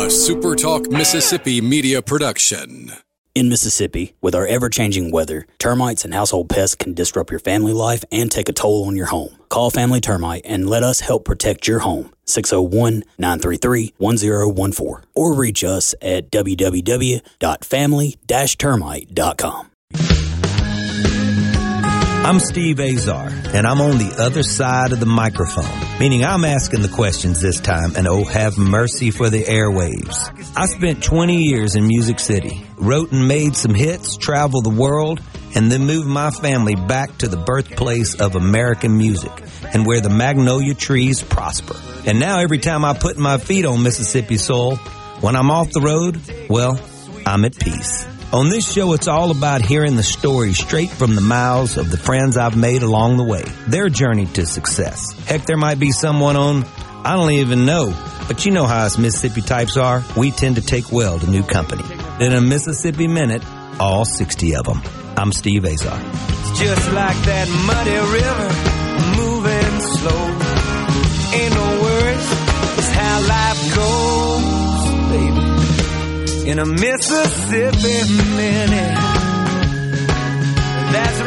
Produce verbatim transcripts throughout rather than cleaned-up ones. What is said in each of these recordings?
A Super Talk Mississippi media production. In Mississippi, with our ever-changing weather, termites and household pests can disrupt your family life and take a toll on your home. Call Family Termite and let us help protect your home. six oh one, nine three three, one oh one four or reach us at w w w dot family dash termite dot com. I'm Steve Azar, and I'm on the other side of the microphone, meaning I'm asking the questions this time, and oh, have mercy for the airwaves. I spent twenty years in Music City, wrote and made some hits, traveled the world, and then moved my family back to the birthplace of American music and where the magnolia trees prosper. And now every time I put my feet on Mississippi soil, when I'm off the road, well, I'm at peace. On this show, it's all about hearing the story straight from the mouths of the friends I've made along the way, their journey to success. Heck, there might be someone on, I don't even know, but you know how us Mississippi types are. We tend to take well to new company. In a Mississippi Minute, all sixty of them. I'm Steve Azar. It's just like that muddy river, moving slow. Ain't no worries, it's how life goes, baby. In a Mississippi Minute. That's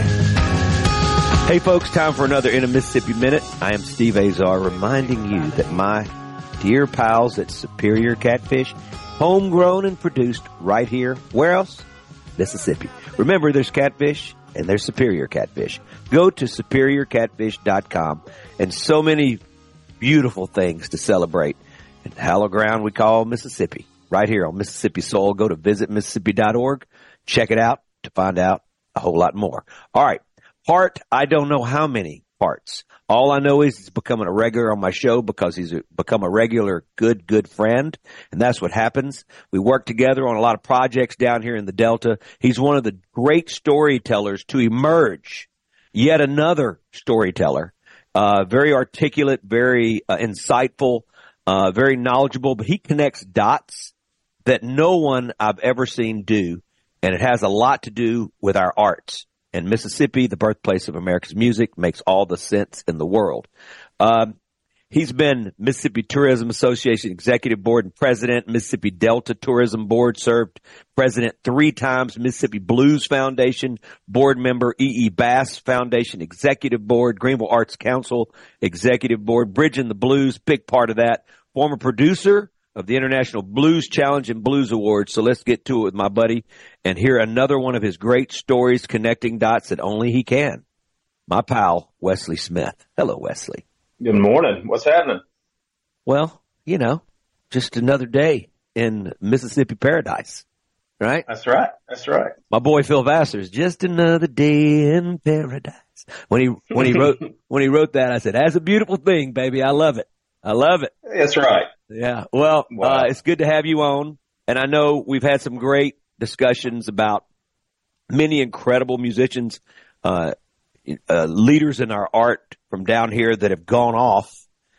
right. Hey folks, time for another In a Mississippi Minute. I am Steve Azar, reminding you that my dear pals at Superior Catfish, homegrown and produced right here. Where else? Mississippi. Remember, there's catfish and there's Superior Catfish. Go to superior catfish dot com, and so many beautiful things to celebrate. And hallowed ground we call Mississippi. Right here on Mississippi Soul. Go to visit mississippi dot org. Check it out to find out a whole lot more. All right. Part, I don't know how many parts. All I know is he's becoming a regular on my show because he's a, become a regular good, good friend. And that's what happens. We work together on a lot of projects down here in the Delta. He's one of the great storytellers to emerge. Yet another storyteller. Uh, very articulate, very uh, insightful, uh, very knowledgeable, but he connects dots that no one I've ever seen do, and it has a lot to do with our arts. And Mississippi, the birthplace of America's music, makes all the sense in the world. Um, he's been Mississippi Tourism Association Executive Board and President, Mississippi Delta Tourism Board, served President three times, Mississippi Blues Foundation Board member, E E. Bass Foundation Executive Board, Greenville Arts Council Executive Board, Bridging the Blues, big part of that, former producer of the International Blues Challenge and Blues Awards. So let's get to it with my buddy and hear another one of his great stories connecting dots that only he can. My pal, Wesley Smith. Hello, Wesley. Good morning. What's happening? Well, you know, just another day in Mississippi paradise, right? That's right. That's right. My boy Phil Vassar's just another day in paradise. When he, when he wrote, when he wrote that, I said, that's a beautiful thing, baby. I love it. I love it. That's right. Yeah. Well, wow. uh, it's good to have you on. And I know we've had some great discussions about many incredible musicians, uh, uh, leaders in our art from down here that have gone off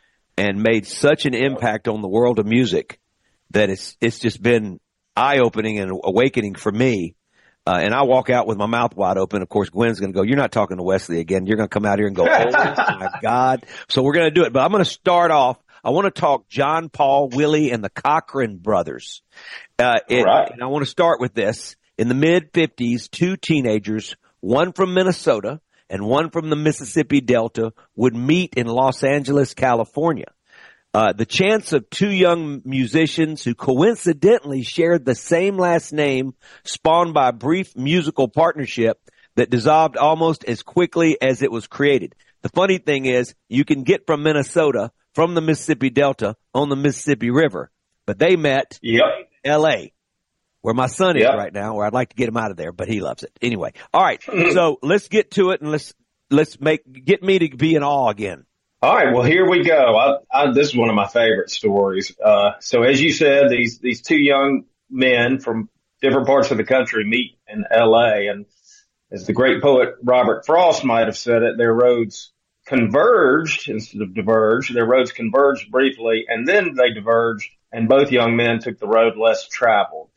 and made such an impact on the world of music that it's, it's just been eye opening and awakening for me. Uh, and I walk out with my mouth wide open. Of course, Gwen's going to go, you're not talking to Wesley again. You're going to come out here and go, oh my God. So we're going to do it. But I'm going to start off. I want to talk John Paul, Willie, and the Cochran brothers. Uh, it, right. And I want to start with this. In the mid-fifties, two teenagers, one from Minnesota and one from the Mississippi Delta, would meet in Los Angeles, California. Uh, the chance of two young musicians who coincidentally shared the same last name spawned by a brief musical partnership that dissolved almost as quickly as it was created. The funny thing is, you can get from Minnesota, from the Mississippi Delta, on the Mississippi River. But they met yep. in L A, where my son is yep. right now, where I'd like to get him out of there, but he loves it. Anyway, all right, so let's get to it, and let's let's make get me to be in awe again. All right, well, here we go. I, I, this is one of my favorite stories. Uh, so as you said, these these two young men from different parts of the country meet in L A, and as the great poet Robert Frost might have said it, their roads converged instead of diverged. Their roads converged briefly, and then they diverged, and both young men took the road less traveled.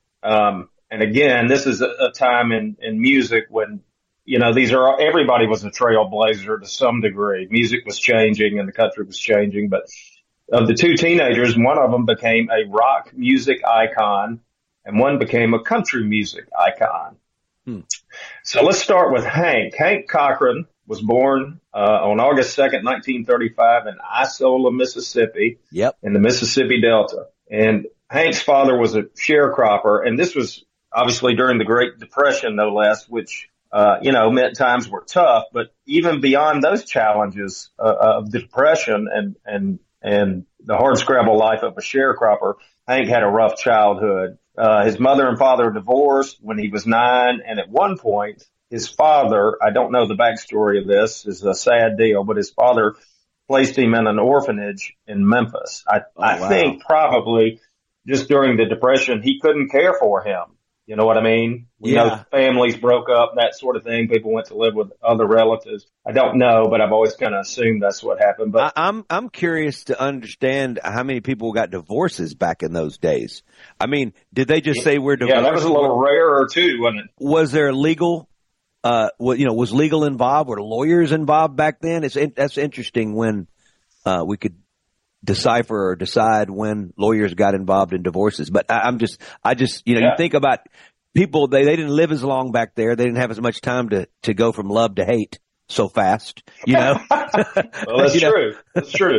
Um, and again, this is a, a time in, in music when, you know, these are, everybody was a trailblazer to some degree. Music was changing and the country was changing, but of the two teenagers, one of them became a rock music icon and one became a country music icon. Hmm. So let's start with Hank. Hank Cochran was born uh, on August second, nineteen thirty-five in Isola, Mississippi, yep. in the Mississippi Delta. And Hank's father was a sharecropper, and this was obviously during the Great Depression, no less, which, uh, you know, meant times were tough. But even beyond those challenges uh, of the Depression and, and, and the hardscrabble life of a sharecropper, Hank had a rough childhood. Uh, his mother and father divorced when he was nine, and at one point, his father, I don't know the backstory of this, is a sad deal, but his father placed him in an orphanage in Memphis. I, oh, I wow. think probably just during the Depression, he couldn't care for him. You know what I mean? You yeah. know, families broke up, that sort of thing. People went to live with other relatives. I don't know, but I've always kind of assumed that's what happened. But I, I'm I'm curious to understand how many people got divorces back in those days. I mean, did they just say we're divorced? Yeah, that was a little rarer too, wasn't it? Was there legal? Uh, well, you know, was legal involved? Were lawyers involved back then? It's that's interesting when uh we could decipher or decide when lawyers got involved in divorces. But I, I'm just, I just, you know, yeah. you think about people, they, they didn't live as long back there. They didn't have as much time to, to go from love to hate so fast, you know? Well, that's you true. Know? That's true.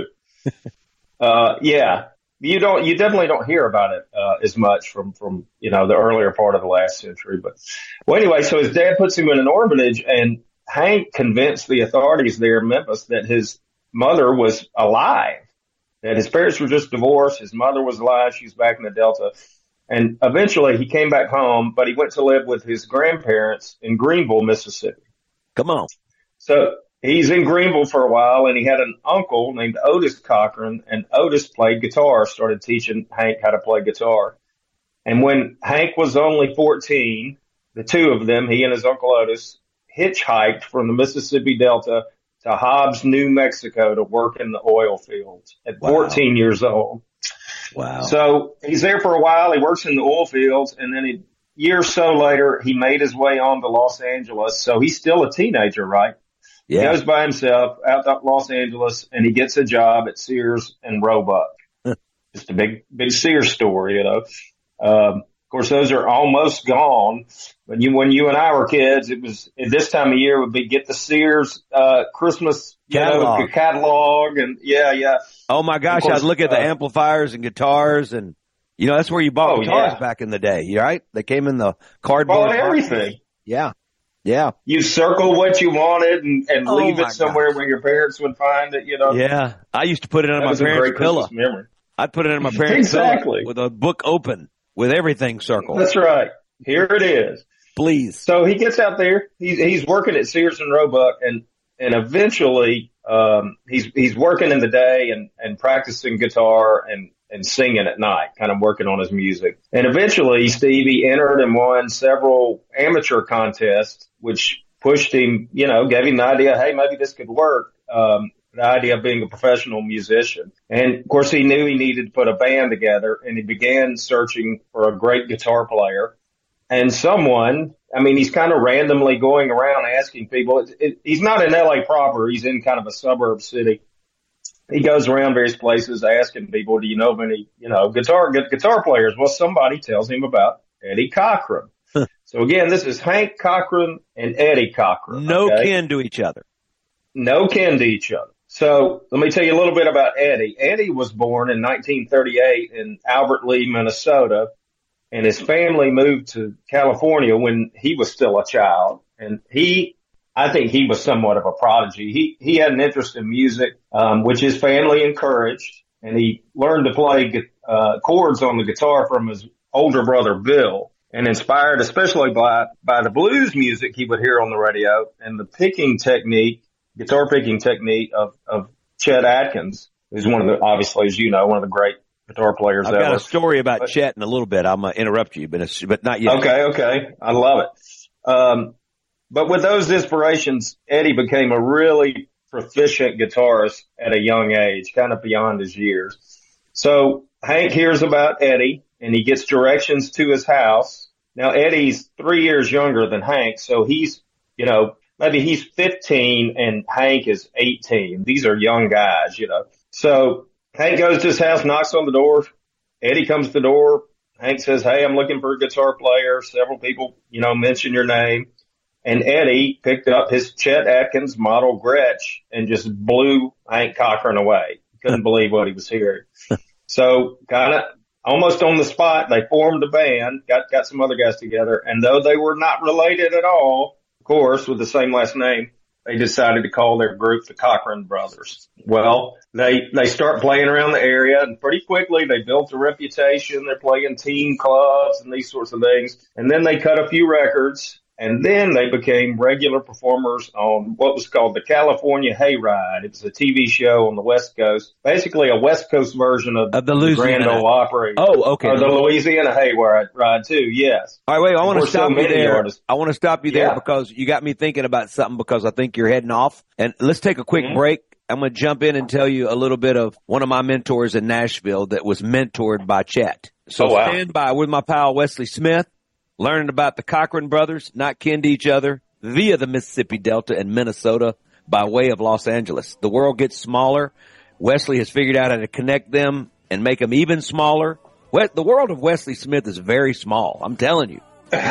Uh, yeah. You don't, you definitely don't hear about it, uh, as much from, from, you know, the earlier part of the last century. But well, anyway, so his dad puts him in an orphanage, and Hank convinced the authorities there in Memphis that his mother was alive. That his parents were just divorced. His mother was alive. She was back in the Delta. And eventually he came back home, but he went to live with his grandparents in Greenville, Mississippi. Come on. So he's in Greenville for a while, and he had an uncle named Otis Cochran, and Otis played guitar, started teaching Hank how to play guitar. And when Hank was only fourteen, the two of them, he and his uncle Otis, hitchhiked from the Mississippi Delta to Hobbs, New Mexico to work in the oil fields at wow. fourteen years old. Wow. So he's there for a while. He works in the oil fields, and then a year or so later, he made his way on to Los Angeles. So he's still a teenager, right? Yeah. He goes by himself out to Los Angeles, and he gets a job at Sears and Roebuck. Just a big, big Sears store, you know. Um, Of course, those are almost gone. When you, when you and I were kids, it was at this time of year would be get the Sears, uh, Christmas catalog, you know, catalog and yeah, yeah. Oh my gosh. Course, I'd look at uh, the amplifiers and guitars, and you know, that's where you bought oh, guitars yeah. back in the day, right? They came in the cardboard. Bought everything. Yeah. Yeah. You circle what you wanted and, and oh leave it somewhere gosh. where your parents would find it, you know. Yeah. I used to put it under that my parents' pillow. Memory. I'd put it under my parents' exactly. pillow with a book open. With everything circled. That's right. Here it is. Please. So he gets out there. He's he's working at Sears and Roebuck, and and eventually um he's he's working in the day and and practicing guitar and and singing at night, kind of working on his music. And eventually, Stevie entered and won several amateur contests, which pushed him, you know, gave him the idea, hey, maybe this could work. Um, the idea of being a professional musician. And of course he knew he needed to put a band together, and he began searching for a great guitar player. And someone, I mean, he's kind of randomly going around asking people. It, it, he's not in L A proper. He's in kind of a suburb city. He goes around various places asking people, do you know of any, you know, guitar, good guitar players? Well, somebody tells him about Eddie Cochran. So again, this is Hank Cochran and Eddie Cochran. No okay? kin to each other. No kin to each other. So let me tell you a little bit about Eddie. Eddie was born in nineteen thirty-eight in Albert Lea, Minnesota, and his family moved to California when he was still a child. And he, I think he was somewhat of a prodigy. He, he had an interest in music, um, which his family encouraged, and he learned to play, uh, chords on the guitar from his older brother, Bill, and inspired especially by, by the blues music he would hear on the radio and the picking technique, guitar picking technique of, of Chet Atkins, who's one of the, obviously, as you know, one of the great guitar players I've ever. I've got a story about but, Chet in a little bit. I'm going to interrupt you, but it's, but not yet. Okay, okay. I love it. Um, but with those inspirations, Eddie became a really proficient guitarist at a young age, kind of beyond his years. So Hank hears about Eddie, and he gets directions to his house. Now, Eddie's three years younger than Hank, so he's, you know, maybe he's fifteen and Hank is eighteen. These are young guys, you know. So Hank goes to his house, knocks on the door. Eddie comes to the door. Hank says, hey, I'm looking for a guitar player. Several people, you know, mention your name. And Eddie picked up his Chet Atkins model Gretsch and just blew Hank Cochran away. Couldn't believe what he was hearing. So kind of almost on the spot, they formed a band, got, got some other guys together. And though they were not related at all, of course, with the same last name, they decided to call their group the Cochran Brothers. Well, they, they start playing around the area, and pretty quickly they built a reputation. They're playing team clubs and these sorts of things. And then they cut a few records, and then they became regular performers on what was called the California Hayride. It was a T V show on the West Coast, basically a West Coast version of, of the, the Grand Ole Opry. Oh, okay. Or the Louisiana Hayride, too, yes. All right, wait, I want to stop so you there. Artists. I want to stop you there yeah. because you got me thinking about something because I think you're heading off. And let's take a quick mm-hmm. break. I'm going to jump in and tell you a little bit of one of my mentors in Nashville that was mentored by Chet. So oh, wow. stand by with my pal Wesley Smith. Learning about the Cochran brothers, not kin to each other, via the Mississippi Delta and Minnesota by way of Los Angeles. The world gets smaller. Wesley has figured out how to connect them and make them even smaller. The world of Wesley Smith is very small, I'm telling you.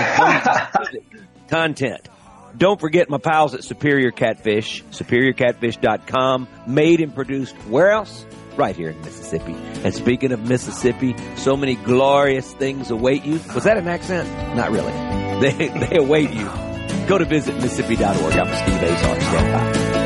Content. Don't forget my pals at Superior Catfish, superior catfish dot com, made and produced where else? Right here in Mississippi. And speaking of Mississippi, so many glorious things await you. Was that an accent? Not really. They they await you. Go to visit Mississippi dot org. I'm Steve Azar. Stand by.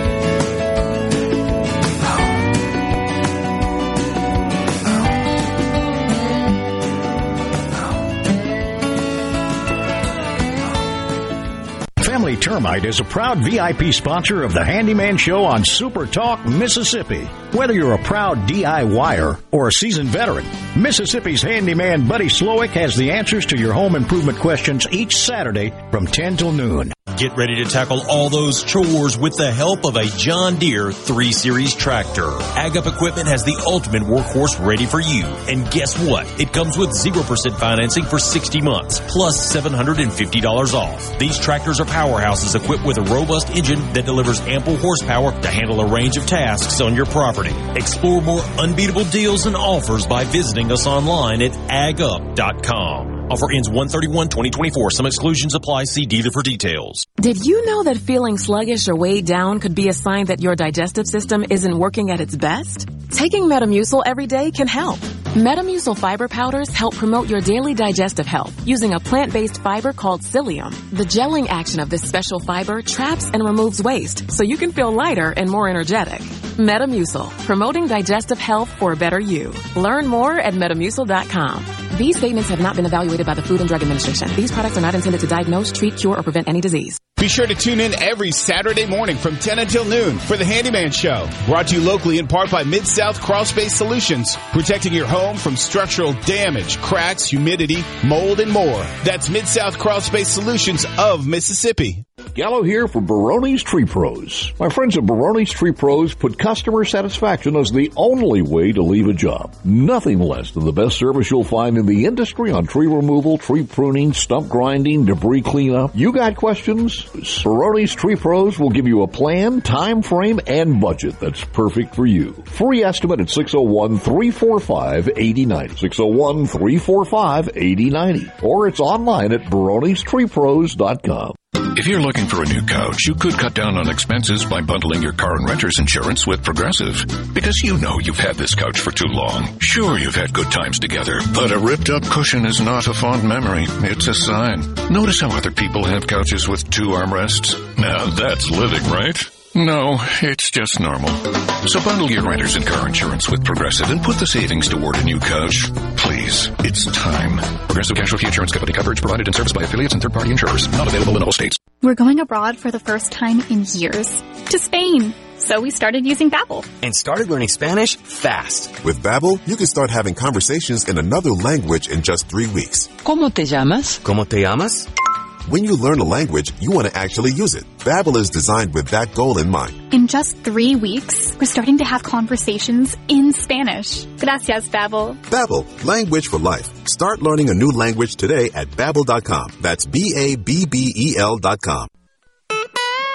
Family Termite is a proud V I P sponsor of the Handyman Show on Super Talk Mississippi. Whether you're a proud D I Y er or a seasoned veteran, Mississippi's handyman Buddy Slowick has the answers to your home improvement questions each Saturday from ten till noon. Get ready to tackle all those chores with the help of a John Deere three series tractor. Ag Up Equipment has the ultimate workhorse ready for you. And guess what? It comes with zero percent financing for sixty months, plus seven hundred fifty dollars off. These tractors are powerhouses equipped with a robust engine that delivers ample horsepower to handle a range of tasks on your property. Explore more unbeatable deals and offers by visiting us online at ag up dot com. Offer ends one thirty-one twenty twenty-four. Some exclusions apply. See dealer for details. Did you know that feeling sluggish or weighed down could be a sign that your digestive system isn't working at its best? Taking Metamucil every day can help. Metamucil fiber powders help promote your daily digestive health using a plant-based fiber called psyllium. The gelling action of this special fiber traps and removes waste so you can feel lighter and more energetic. Metamucil, promoting digestive health for a better you. Learn more at metamucil dot com. These statements have not been evaluated by the Food and Drug Administration. These products are not intended to diagnose, treat, cure, or prevent any disease. Be sure to tune in every Saturday morning from ten until noon for the Handyman Show. Brought to you locally in part by Mid-South Crawl Space Solutions. Protecting your home from structural damage, cracks, humidity, mold, and more. That's Mid-South Crawl Space Solutions of Mississippi. Gallo here for Baroni's Tree Pros. My friends at Baroni's Tree Pros put customer satisfaction as the only way to leave a job. Nothing less than the best service you'll find in the industry on tree removal, tree pruning, stump grinding, debris cleanup. You got questions? Baroni's Tree Pros will give you a plan, time frame, and budget that's perfect for you. Free estimate at six oh one, three four five, eight oh nine oh. six oh one, three four five, eight oh nine oh. Or it's online at baronis tree pros dot com. If you're looking for a new couch, you could cut down on expenses by bundling your car and renter's insurance with Progressive. Because you know you've had this couch for too long. Sure, you've had good times together, but a ripped-up cushion is not a fond memory. It's a sign. Notice how other people have couches with two armrests? Now that's living, right? No, it's just normal. So bundle your renters and car insurance with Progressive and put the savings toward a new couch. Please, it's time. Progressive Casualty Insurance Company. Coverage provided in service by affiliates and third-party insurers. Not available in all states. We're going abroad for the first time in years. To Spain. So we started using Babbel. And started learning Spanish fast. With Babbel, you can start having conversations in another language in just three weeks. ¿Cómo te llamas? ¿Cómo te llamas? When you learn a language, you want to actually use it. Babbel is designed with that goal in mind. In just three weeks, we're starting to have conversations in Spanish. Gracias, Babbel. Babbel, language for life. Start learning a new language today at babbel dot com. That's B A B B E L dot com.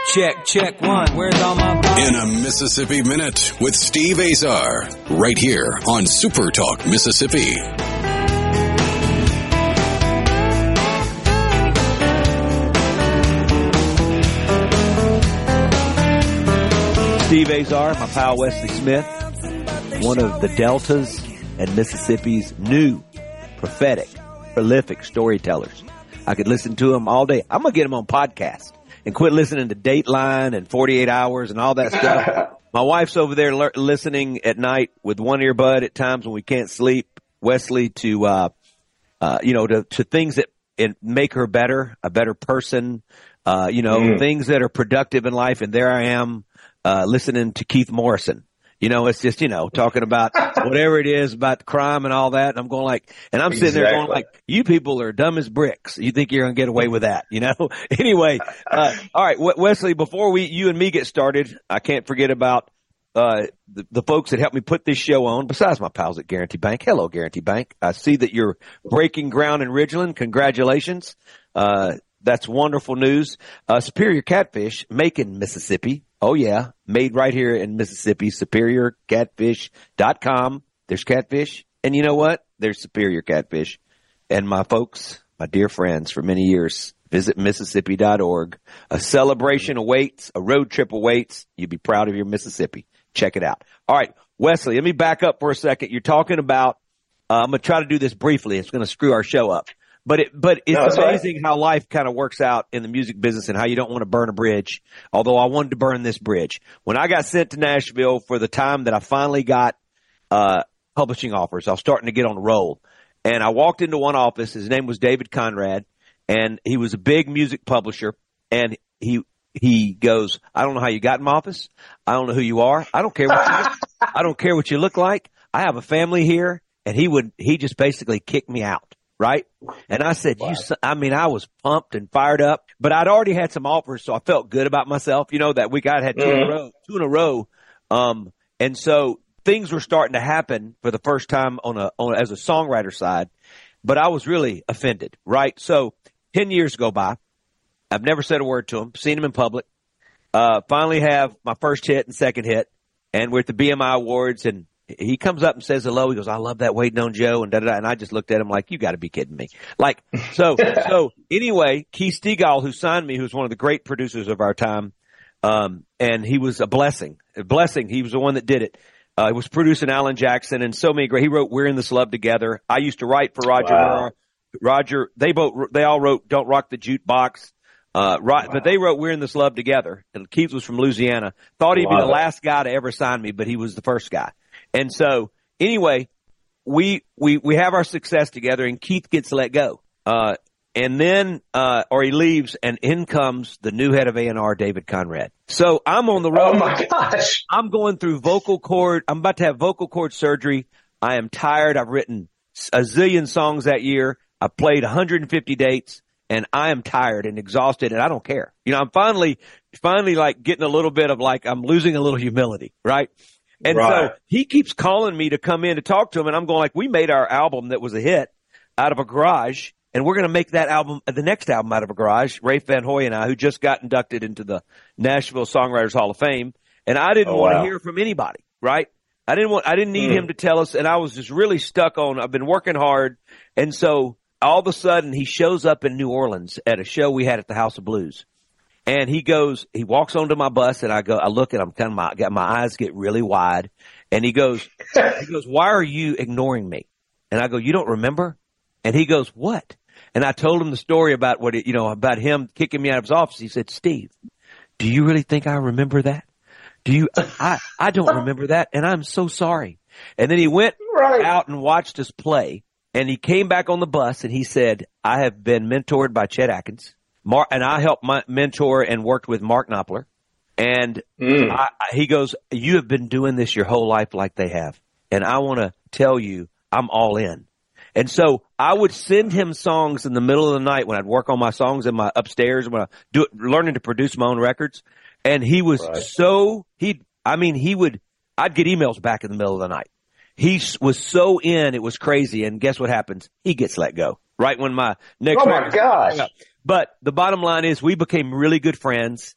Check, check one. Where's all my body? In a Mississippi Minute with Steve Azar, right here on Super Talk Mississippi. Steve Azar, my pal Wesley Smith, one of the Delta's and Mississippi's new prophetic, prolific storytellers. I could listen to him all day. I'm going to get him on podcast and quit listening to Dateline and forty-eight hours and all that stuff. My wife's over there le- listening at night with one earbud at times when we can't sleep. Wesley to, uh, uh, you know, to, to things that it make her better, a better person, uh, you know, mm. things that are productive in life. And there I am. Uh, listening to Keith Morrison. You know, it's just, you know, talking about whatever it is about crime and all that. And I'm going like, and I'm sitting exactly. there going like, you people are dumb as bricks. You think you're going to get away with that, you know? Anyway, uh, all right, Wesley, before we, you and me get started, I can't forget about, uh, the, the folks that helped me put this show on, besides my pals at Guarantee Bank. Hello, Guarantee Bank. I see that you're breaking ground in Ridgeland. Congratulations. Uh, that's wonderful news. Uh, Superior Catfish, Macon, Mississippi. Oh, yeah. Made right here in Mississippi, superior catfish dot com. There's catfish. And you know what? There's Superior Catfish. And my folks, my dear friends for many years, visit Mississippi dot org. A celebration awaits. A road trip awaits. You'd be proud of your Mississippi. Check it out. All right, Wesley, let me back up for a second. You're talking about, uh, I'm going to try to do this briefly. It's going to screw our show up. But it, but it's no, amazing right. how life kind of works out in the music business and how you don't want to burn a bridge. Although I wanted to burn this bridge. When I got sent to Nashville for the time that I finally got, uh, publishing offers, I was starting to get on the roll. And I walked into one office. His name was David Conrad, and he was a big music publisher. And he, he goes, I don't know how you got in my office. I don't know who you are. I don't care what you look, I don't care what you look like. I have a family here. And he would, he just basically kicked me out. Right? And I said, wow. you, I mean, I was pumped and fired up, but I'd already had some offers, so I felt good about myself. You know, that week I'd had two mm-hmm. in a row, two in a row. Um, and so things were starting to happen for the first time on a, on as a songwriter side, but I was really offended. Right? So ten years go by. I've never said a word to him, seen him in public. Uh, finally have my first hit and second hit, and we're at the B M I Awards, and he comes up and says hello. He goes, I love that Waiting on Joe, and da da da. And I just looked at him like, you got to be kidding me. Like, so, so anyway, Keith Stegall, who signed me, who's one of the great producers of our time, um, and he was a blessing, a blessing. He was the one that did it. Uh, he was producing Alan Jackson and so many great. He wrote We're in This Love Together. I used to write for Roger. Wow. Roger, they both, they all wrote Don't Rock the Jukebox. Uh, right, wow. But they wrote We're in This Love Together. And Keith was from Louisiana. Thought he'd be the it. last guy to ever sign me, but he was the first guy. And so, anyway, we, we, we have our success together, and Keith gets let go. Uh, and then, uh, or he leaves, and in comes the new head of A and R, David Conrad. So I'm on the road. Oh my gosh. I'm going through vocal cord. I'm about to have vocal cord surgery. I am tired. I've written a zillion songs that year. I played one hundred fifty dates, and I am tired and exhausted, and I don't care. You know, I'm finally, finally like getting a little bit of like, I'm losing a little humility, right? And right. so he keeps calling me to come in to talk to him, and I'm going like, we made our album that was a hit out of a garage, and we're going to make that album, the next album out of a garage. Rafe Van Hoy and I, who just got inducted into the Nashville Songwriters Hall of Fame, and I didn't oh, want wow. to hear from anybody, right? I didn't want, I didn't need mm. him to tell us, and I was just really stuck on, I've been working hard, and so all of a sudden he shows up in New Orleans at a show we had at the House of Blues. And he goes, he walks onto my bus, and I go, I look at him, kind of my, got my eyes get really wide, and he goes, he goes, why are you ignoring me? And I go, you don't remember? And he goes, what? And I told him the story about what it, you know, about him kicking me out of his office. He said, Steve, do you really think I remember that? Do you, I, I don't remember that, and I'm so sorry. And then he went right. out and watched us play, and he came back on the bus, and he said, I have been mentored by Chet Atkins. Mark, and I helped my mentor and worked with Mark Knopfler. And mm. I, he goes, you have been doing this your whole life like they have. And I want to tell you, I'm all in. And so I would send him songs in the middle of the night when I'd work on my songs in my upstairs, when I do it, learning to produce my own records. And he was right. so, he, I mean, he would, I'd get emails back in the middle of the night. He was so in, it was crazy. And guess what happens? He gets let go. Right when my next Oh my gosh. But the bottom line is we became really good friends.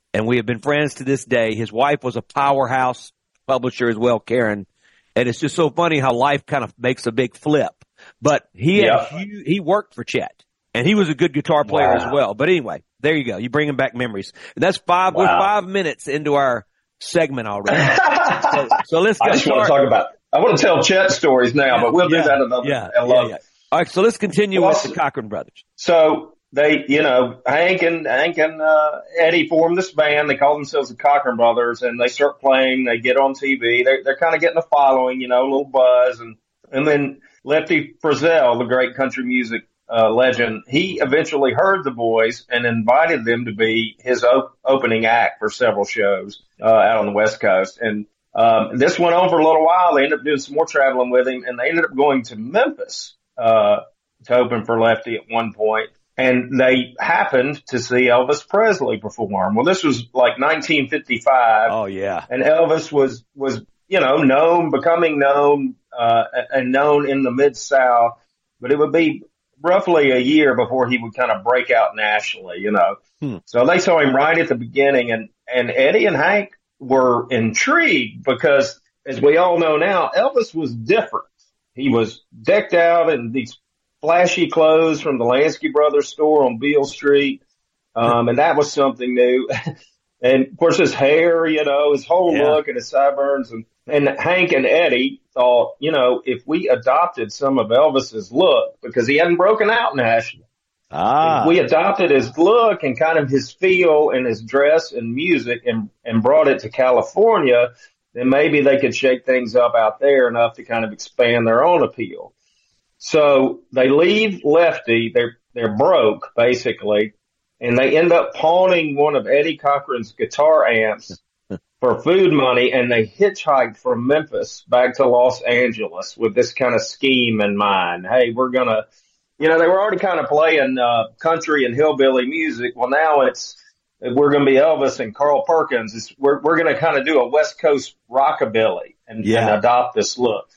and we have been friends to this day. His wife was a powerhouse publisher as well, Karen. And it's just so funny how life kind of makes a big flip. But he had Yep. huge, he worked for Chet, and he was a good guitar player Wow. as well. But anyway, there you go. You bring him back memories. And that's five. Wow. We're five minutes into our segment already. so, so let's I go just want start. to talk about. I want to tell Chet stories now, but we'll Yeah, do that another. yeah, I love yeah, yeah. All right, so let's continue Well, with the Cochran brothers. So they, you know, Hank and Hank and uh, Eddie formed this band. They call themselves the Cochran Brothers, and they start playing. They get on T V. They're, they're kind of getting a following, you know, a little buzz, and and then Lefty Frizzell, the great country music uh, legend, he eventually heard the boys and invited them to be his op- opening act for several shows uh, out on the West Coast. And um, this went on for a little while. They ended up doing some more traveling with him, and they ended up going to Memphis uh, to open for Lefty at one point. And they happened to see Elvis Presley perform. Well, this was like nineteen fifty-five. Oh, yeah. And Elvis was, was, you know, known, becoming known, uh, and known in the Mid-South, but it would be roughly a year before he would kind of break out nationally, you know. Hmm. So they saw him right at the beginning, and, and Eddie and Hank were intrigued because, as we all know now, Elvis was different. He was decked out in these flashy clothes from the Lansky Brothers store on Beale Street. Um, and that was something new. And of course his hair, you know, his whole Yeah. look and his sideburns, and, and Hank and Eddie thought, you know, if we adopted some of Elvis's look, because he hadn't broken out nationally, Ah. if we adopted his look and kind of his feel and his dress and music and, and brought it to California, then maybe they could shake things up out there enough to kind of expand their own appeal. So they leave Lefty, they're, they're broke basically, and they end up pawning one of Eddie Cochran's guitar amps for food money, and they hitchhiked from Memphis back to Los Angeles with this kind of scheme in mind. Hey, we're gonna, you know, they were already kind of playing, uh, country and hillbilly music. Well, now it's, we're gonna be Elvis and Carl Perkins. It's, we're, we're gonna kind of do a West Coast rockabilly and, Yeah. and adopt this look.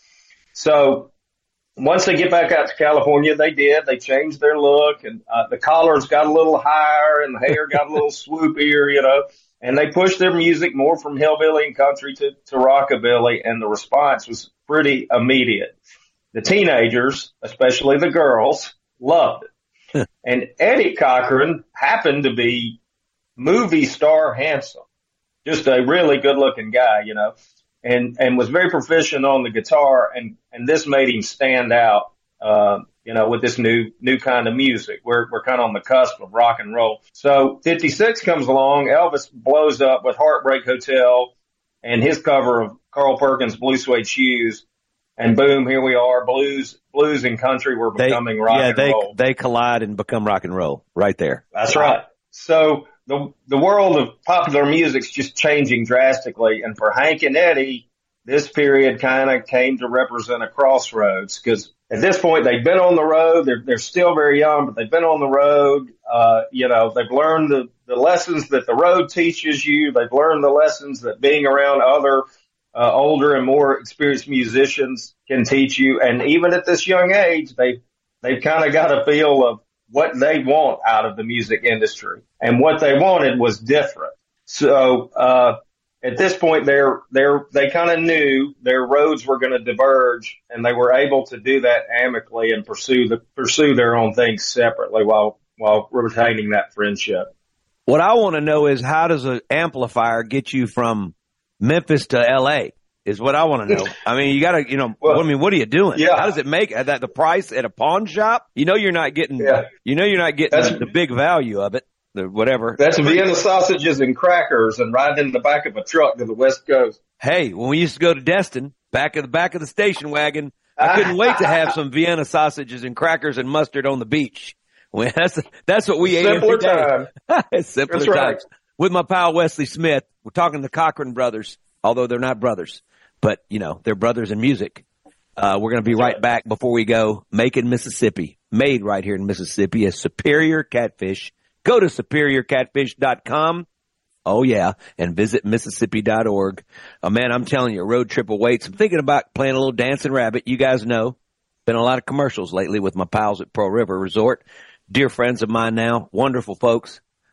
So, once they get back out to California, they did. They changed their look, and uh, the collars got a little higher, and the hair got a little swoopier, you know. And they pushed their music more from hillbilly and country to, to rockabilly, and the response was pretty immediate. The teenagers, especially the girls, loved it. And Eddie Cochran happened to be movie star handsome, just a really good-looking guy, you know. And, and was very proficient on the guitar, and, and this made him stand out, uh, you know, with this new, new kind of music. We're, we're kind of on the cusp of rock and roll. So fifty-six comes along, Elvis blows up with Heartbreak Hotel and his cover of Carl Perkins' Blue Suede Shoes, and boom, here we are, blues, blues and country were They, becoming rock yeah, and they, roll. they collide and become rock and roll right there. That's right. So the the world of popular music's just changing drastically, and for Hank and Eddie, this period kind of came to represent a crossroads, because at this point they've been on the road. They're they're still very young, but they've been on the road. Uh, you know, they've learned the the lessons that the road teaches you. They've learned the lessons that being around other uh, older and more experienced musicians can teach you. And even at this young age, they they've kind of got a feel of what they want out of the music industry, and what they wanted was different. So, uh, at this point, they're, they're, they kind of knew their roads were going to diverge, and they were able to do that amicably and pursue the, pursue their own things separately while, while retaining that friendship. What I want to know is, how does an amplifier get you from Memphis to L A? Is what I want to know. I mean, you got to, you know, well, I mean, what are you doing? Yeah. How does it make at that the price at a pawn shop? You know, you're not getting, yeah. you know, you're not getting That's, the, the big value of it, the whatever. That's Vienna sausages and crackers and riding in the back of a truck to the West Coast. Hey, when we used to go to Destin, back of the back of the station wagon, I couldn't wait to have some Vienna sausages and crackers and mustard on the beach. Well, that's, that's what we ate Simpler every day. time. It's simpler That's right. times. With my pal Wesley Smith, we're talking to the Cochran brothers, although they're not brothers. But, you know, they're brothers in music. Uh, we're going to be right back. Before we go, Macon, Mississippi, made right here in Mississippi, is Superior Catfish. Go to superior catfish dot com. Oh, yeah. And visit Mississippi dot org. Oh, man, I'm telling you, a road trip awaits. I'm thinking about playing a little Dancing Rabbit. You guys know, been a lot of commercials lately with my pals at Pearl River Resort. Dear friends of mine now, wonderful folks.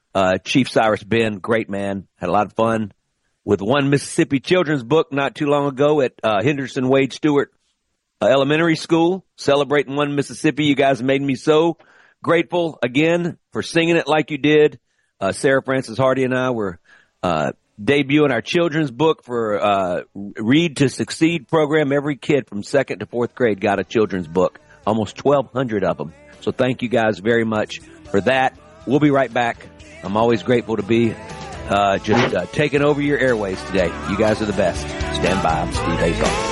Uh, Chief Cyrus Ben, great man. Had a lot of fun with one Mississippi children's book not too long ago at uh, Henderson Wade Stewart uh, Elementary School, celebrating one Mississippi. You guys made me so grateful again for singing it like you did. Uh, Sarah Francis Hardy and I were uh, debuting our children's book for uh, Read to Succeed program. Every kid from second to fourth grade got a children's book, almost twelve hundred of them. So thank you guys very much for that. We'll be right back. I'm always grateful to be uh, just uh, taking over your airways today. You guys are the best. Stand by. I'm Steve Azar.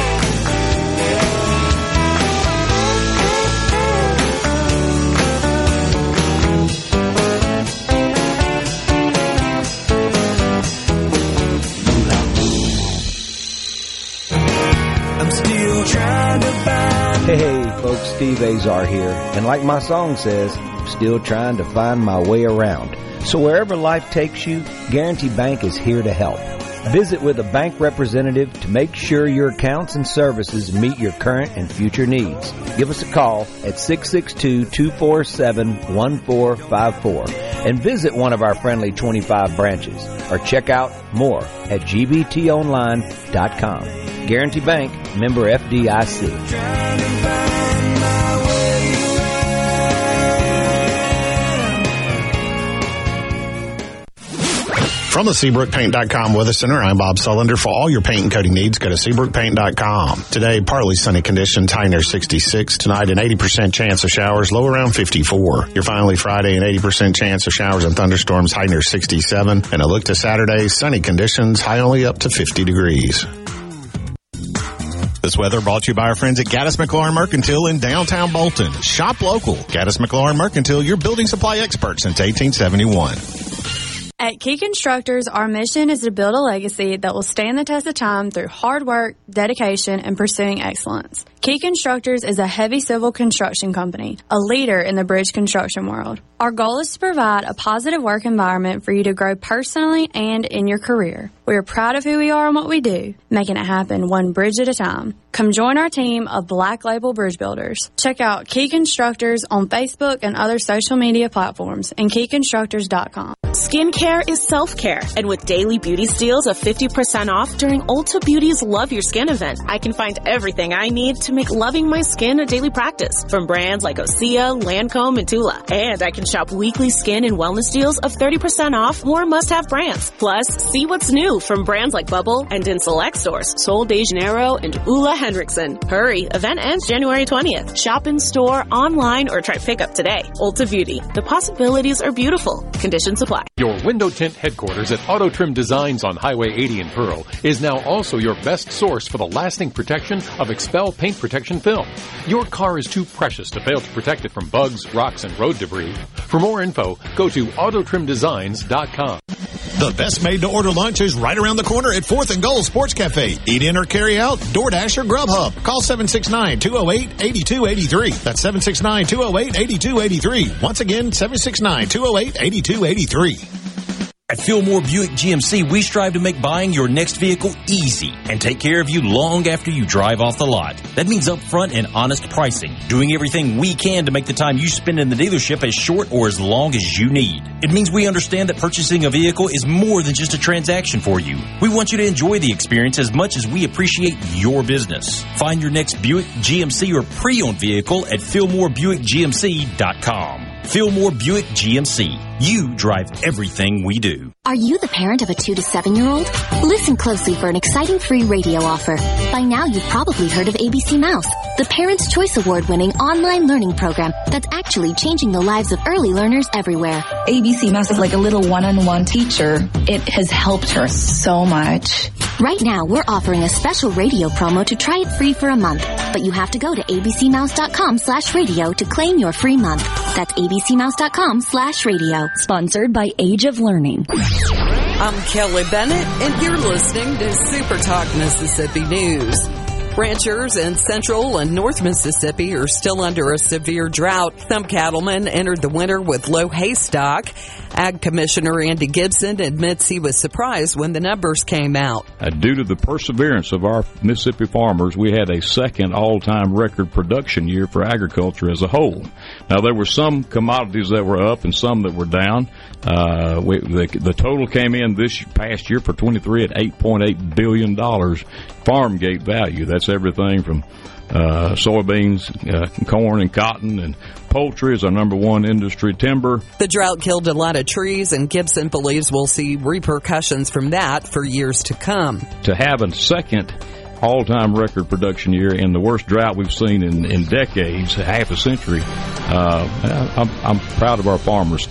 Hey, folks, Steve Azar here. And like my song says, I'm still trying to find my way around. So wherever life takes you, Guarantee Bank is here to help. Visit with a bank representative to make sure your accounts and services meet your current and future needs. Give us a call at six six two, two four seven, one four five four and visit one of our friendly twenty-five branches or check out more at g b t online dot com. Guarantee Bank, member F D I C. From the Seabrook Paint dot com Weather Center, I'm Bob Sullender. For all your paint and coating needs, go to Seabrook Paint dot com. Today, partly sunny conditions, high near sixty-six. Tonight, an eighty percent chance of showers, low around fifty-four. Your finally Friday, an eighty percent chance of showers and thunderstorms, high near sixty-seven. And a look to Saturday, sunny conditions, high only up to fifty degrees. This weather brought to you by our friends at Gaddis McLaurin Mercantile in downtown Bolton. Shop local. Gaddis McLaurin Mercantile, your building supply expert since eighteen seventy-one. At Key Constructors, our mission is to build a legacy that will stand the test of time through hard work, dedication, and pursuing excellence. Key Constructors is a heavy civil construction company, a leader in the bridge construction world. Our goal is to provide a positive work environment for you to grow personally and in your career. We are proud of who we are and what we do, making it happen one bridge at a time. Come join our team of Black Label Bridge Builders. Check out Key Constructors on Facebook and other social media platforms and key constructors dot com. Skincare is self-care, and with daily beauty steals of fifty percent off during Ulta Beauty's Love Your Skin event, I can find everything I need to make loving my skin a daily practice from brands like Osea, Lancome, and Tula. And I can shop weekly skin and wellness deals of thirty percent off more must-have brands. Plus, see what's new from brands like Bubble and in select stores, Sol de Janeiro and Ulla Henriksen. Hurry, event ends January twentieth. Shop in store, online, or try pickup today. Ulta Beauty. The possibilities are beautiful. Conditions apply. Your window tint headquarters at Auto Trim Designs on Highway eighty in Pearl is now also your best source for the lasting protection of Expel paint protection film. Your car is too precious to fail to protect it from bugs, rocks, and road debris. For more info, go to auto trim designs dot com. The best made-to-order lunch is right around the corner at fourth and Gold Sports Cafe. Eat in or carry out, DoorDash or Grubhub. Call seven six nine, two oh eight, eight two eight three. That's seven six nine, two oh eight, eight two eight three. Once again, seven six nine, two oh eight, eight two eight three. At Fillmore Buick G M C, we strive to make buying your next vehicle easy and take care of you long after you drive off the lot. That means upfront and honest pricing, doing everything we can to make the time you spend in the dealership as short or as long as you need. It means we understand that purchasing a vehicle is more than just a transaction for you. We want you to enjoy the experience as much as we appreciate your business. Find your next Buick, G M C, or pre-owned vehicle at Fillmore Buick G M C dot com. Fillmore Buick G M C. You drive everything we do. Are you the parent of a two to seven year old? Listen closely for an exciting free radio offer. By now you've probably heard of A B C Mouse, the Parents' Choice Award winning online learning program that's actually changing the lives of early learners everywhere. A B C Mouse is like a little one-on-one teacher. It has helped her so much. Right now we're offering a special radio promo to try it free for a month, but you have to go to abcmouse.com slash radio to claim your free month. That's abcmouse.com slash radio. Sponsored by Age of Learning. I'm Kelly Bennett, and you're listening to Super Talk Mississippi News. Ranchers in central and north Mississippi are still under a severe drought. Some cattlemen entered the winter with low hay stock. Ag Commissioner Andy Gibson admits he was surprised when the numbers came out. Uh, due to the perseverance of our Mississippi farmers, we had a second all-time record production year for agriculture as a whole. Now, there were some commodities that were up and some that were down. Uh, we, the, the total came in this past year for twenty-three at eight point eight billion dollars farm gate value. That's everything from uh, soybeans, uh, corn, and cotton, and poultry is our number one industry. Timber. The drought killed a lot of trees, and Gibson believes we'll see repercussions from that for years to come. To have a second all-time record production year in the worst drought we've seen in, in decades, half a century, uh, I'm, I'm proud of our farmers.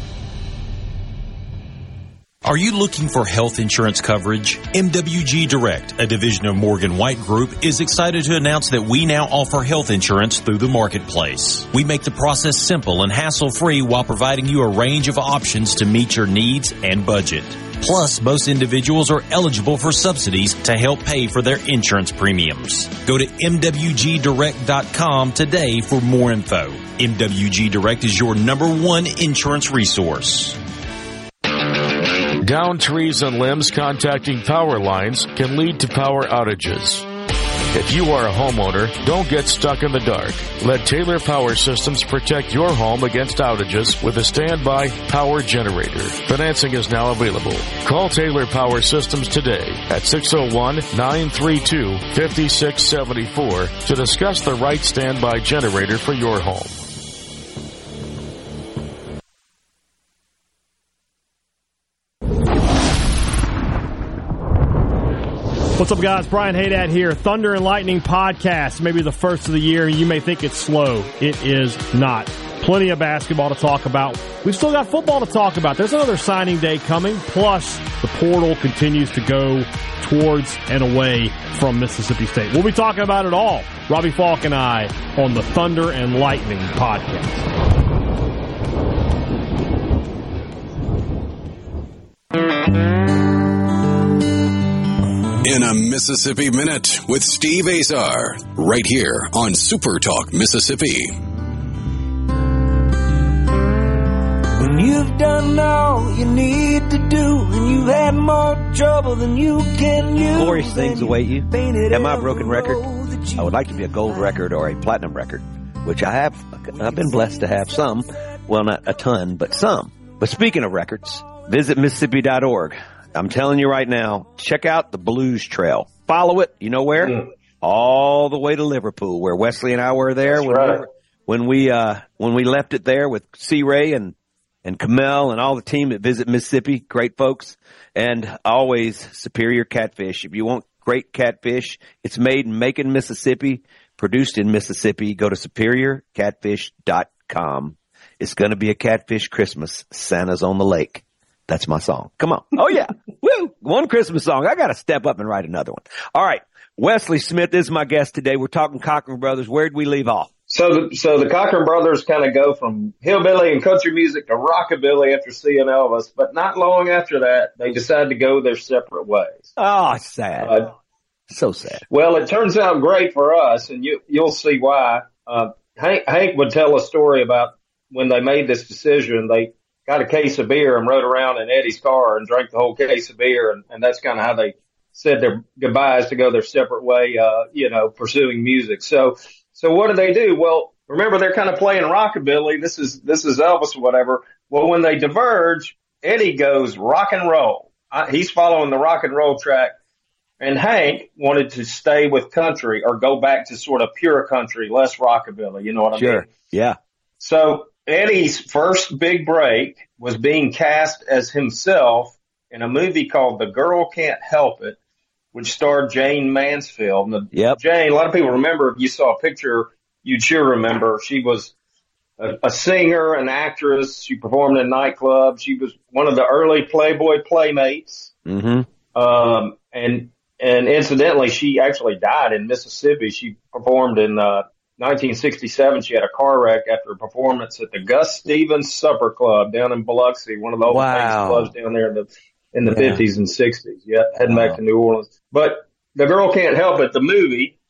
Are you looking for health insurance coverage? M W G Direct, a division of Morgan White Group, is excited to announce that we now offer health insurance through the marketplace. We make the process simple and hassle-free while providing you a range of options to meet your needs and budget. Plus, most individuals are eligible for subsidies to help pay for their insurance premiums. Go to M W G direct dot com today for more info. M W G Direct is your number one insurance resource. Downed trees and limbs contacting power lines can lead to power outages. If you are a homeowner, don't get stuck in the dark. Let Taylor Power Systems protect your home against outages with a standby power generator. Financing is now available. Call Taylor Power Systems today at six oh one, nine three two, five six seven four to discuss the right standby generator for your home. What's up, guys? Brian Haydad here. Thunder and Lightning podcast. Maybe the first of the year. You may think it's slow. It is not. Plenty of basketball to talk about. We've still got football to talk about. There's another signing day coming. Plus, the portal continues to go towards and away from Mississippi State. We'll be talking about it all. Robbie Falk and I on the Thunder and Lightning podcast. In a Mississippi Minute with Steve Azar, right here on Super Talk Mississippi. When you've done all you need to do, and you've had more trouble than you can use. Glorious things await you. Am I a broken record? I would like to be a gold record or a platinum record, which I have. I've been blessed to have some. Well, not a ton, but some. But speaking of records, visit Mississippi dot org. I'm telling you right now, check out the Blues Trail. Follow it. You know where? Mm. All the way to Liverpool, where Wesley and I were there. When, right. we were, when we uh when we left it there with C. Ray and and Kamel and all the team at Visit Mississippi. Great folks. And always Superior Catfish. If you want great catfish, it's made in Macon, Mississippi, produced in Mississippi. Go to superior catfish dot com. It's going to be a catfish Christmas. Santa's on the lake. That's my song. Come on. Oh, yeah. Woo! One Christmas song. I got to step up and write another one. All right. Wesley Smith is my guest today. We're talking Cochran Brothers. Where'd we leave off? So the, so the Cochran Brothers kind of go from hillbilly and country music to rockabilly after seeing Elvis. But not long after that, they decide to go their separate ways. Oh, sad. Uh, so sad. Well, it turns out great for us, and you, you'll see why. Uh, Hank, Hank would tell a story about when they made this decision. They got a case of beer and rode around in Eddie's car and drank the whole case of beer. And, and that's kind of how they said their goodbyes to go their separate way, uh, you know, pursuing music. So, so what do they do? Well, remember they're kind of playing rockabilly. This is, this is Elvis or whatever. Well, when they diverge, Eddie goes rock and roll. I, he's following the rock and roll track. And Hank wanted to stay with country or go back to sort of pure country, less rockabilly. You know what I sure. mean? Yeah. So Eddie's first big break was being cast as himself in a movie called The Girl Can't Help It, which starred Jane Mansfield. And yep. Jane, a lot of people remember, if you saw a picture, you'd sure remember. She was a, a singer, an actress. She performed in nightclubs. She was one of the early Playboy Playmates. Mm-hmm. Um, and, and incidentally, she actually died in Mississippi. She performed in, uh, nineteen sixty-seven, she had a car wreck after a performance at the Gus Stevens Supper Club down in Biloxi, one of the old wow. famous clubs down there in the in the yeah. fifties and sixties. Yeah, heading wow. back to New Orleans. But The Girl Can't Help It, the movie,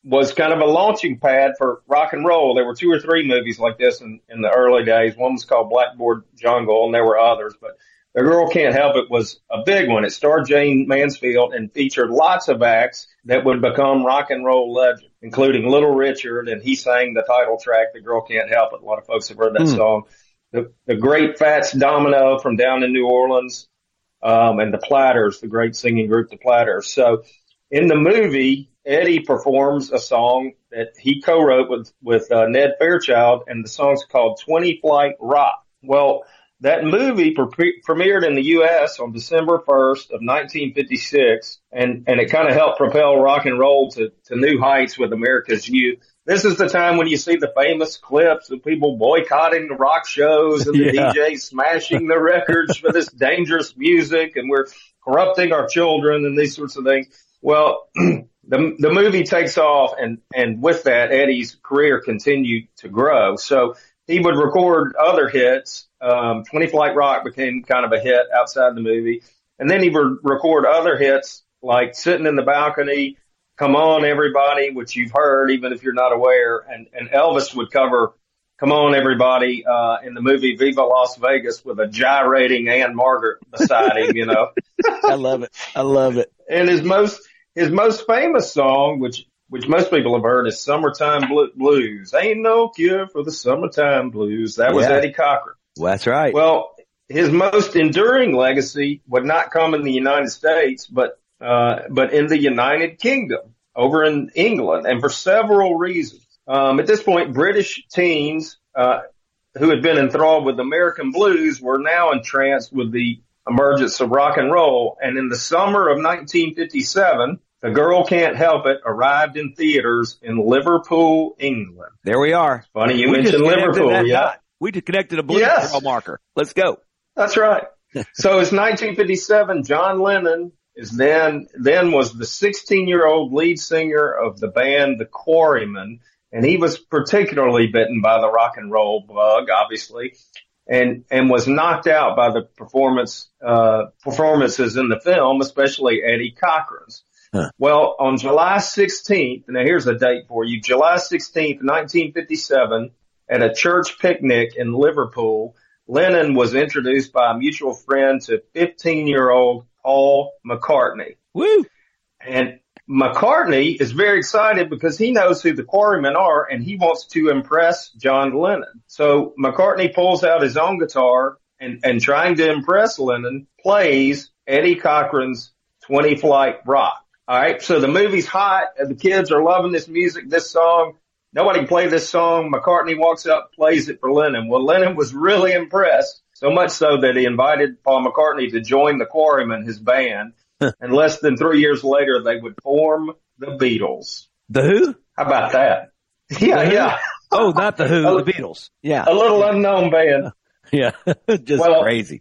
was kind of a launching pad for rock and roll. There were two or three movies like this in, in the early days. One was called Blackboard Jungle, and there were others, but The Girl Can't Help It was a big one. It starred Jane Mansfield and featured lots of acts that would become rock and roll legends, including Little Richard, and he sang the title track, The Girl Can't Help It. A lot of folks have heard that mm. song. The, the Great Fats Domino from down in New Orleans, um, and the Platters, the great singing group, the Platters. So in the movie, Eddie performs a song that he co-wrote with, with uh, Ned Fairchild, and the song's called twenty Flight Rock. Well, that movie pre- premiered in the U S on December first of nineteen fifty-six, and, and it kind of helped propel rock and roll to, to new heights with America's youth. This is the time when you see the famous clips of people boycotting the rock shows and the yeah. D Js smashing the records for this dangerous music, and we're corrupting our children and these sorts of things. Well, the the movie takes off, and, and with that, Eddie's career continued to grow. So he would record other hits. Um, twenty Flight Rock became kind of a hit outside the movie. And then he would record other hits like Sitting in the Balcony, Come On Everybody, which you've heard even if you're not aware. And, and Elvis would cover Come On Everybody uh, in the movie Viva Las Vegas with a gyrating Ann Margaret beside him, you know. I love it. I love it. And his most his most famous song, which which most people have heard, is Summertime Blues. Ain't no cure for the summertime blues. That was yeah. Eddie Cochran. Well, that's right. Well, his most enduring legacy would not come in the United States, but uh but in the United Kingdom, over in England, and for several reasons. Um at this point, British teens uh who had been enthralled with American blues were now entranced with the emergence of rock and roll. And in the summer of nineteen fifty-seven, The Girl Can't Help It arrived in theaters in Liverpool, England. There we are. Funny you we mentioned Liverpool, yeah. Night. We just connected a blues yes. girl marker. Let's go. That's right. So it's nineteen fifty-seven. John Lennon is then, then was the sixteen year old lead singer of the band The Quarrymen. And he was particularly bitten by the rock and roll bug, obviously, and, and was knocked out by the performance, uh, performances in the film, especially Eddie Cochran's. Huh. Well, on July sixteenth, now here's a date for you, July sixteenth, nineteen fifty-seven, at a church picnic in Liverpool, Lennon was introduced by a mutual friend to fifteen year old Paul McCartney. Woo! And McCartney is very excited because he knows who the Quarrymen are, and he wants to impress John Lennon. So McCartney pulls out his own guitar and, and trying to impress Lennon, plays Eddie Cochran's twenty Flight Rock. All right. So the movie's hot. The kids are loving this music, this song. Nobody can play this song. McCartney walks up, plays it for Lennon. Well, Lennon was really impressed, so much so that he invited Paul McCartney to join the Quarrymen, his band. And less than three years later, they would form the Beatles. The who? How about that? Yeah, yeah. Oh, not the Who, the Beatles. Yeah. A little unknown band. Yeah. Just well, crazy.